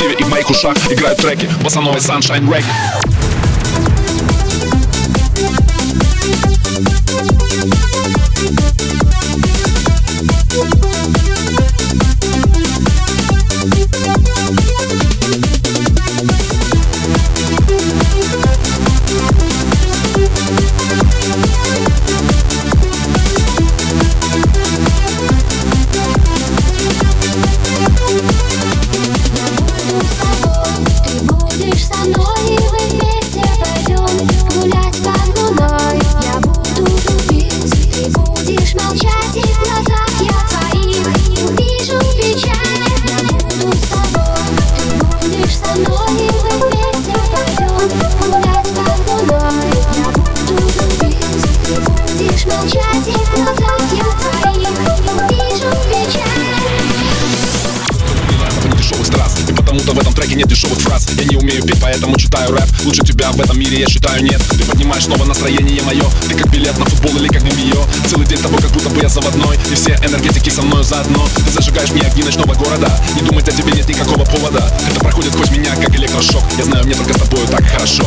объективе и в моих ушах играют треки босановой Sunshine Reggae. В этом треке нет дешевых фраз. Я не умею петь, поэтому читаю рэп. Лучше тебя в этом мире, я считаю, нет. Ты поднимаешь снова настроение мое. Ты как билет на футбол или как бомбиё. Целый день с тобой, как будто бы я заводной. И все энергетики со мною заодно. Ты зажигаешь мне огни ночного города. Не думать о тебе нет никакого повода. Это проходит сквозь меня, как электрошок. Я знаю, мне только с тобою так хорошо.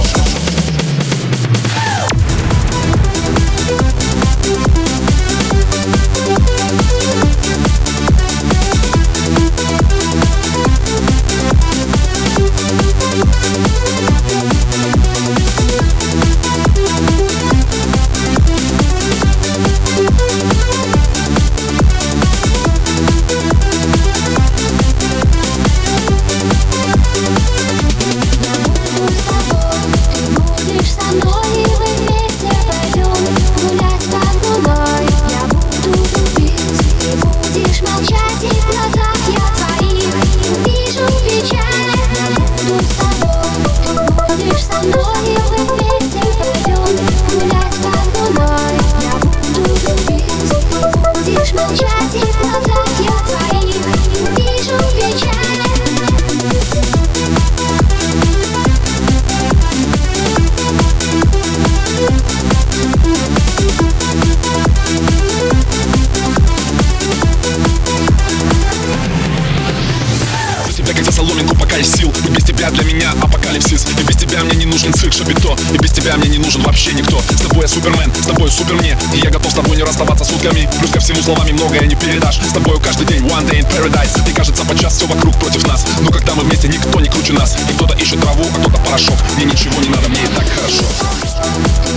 Как за соломинку, пока есть сил. И без тебя для меня апокалипсис. И без тебя мне не нужен цирк Шапито. И без тебя мне не нужен вообще никто. С тобой я супермен, с тобой супер мне. И я готов с тобой не расставаться сутками. Плюс ко всему словами многое не передашь. С тобою каждый день one day in paradise. И кажется подчас все вокруг против нас. Но когда мы вместе, никто не круче нас. И кто-то ищет траву, а кто-то порошок. Мне ничего не надо, мне и так хорошо.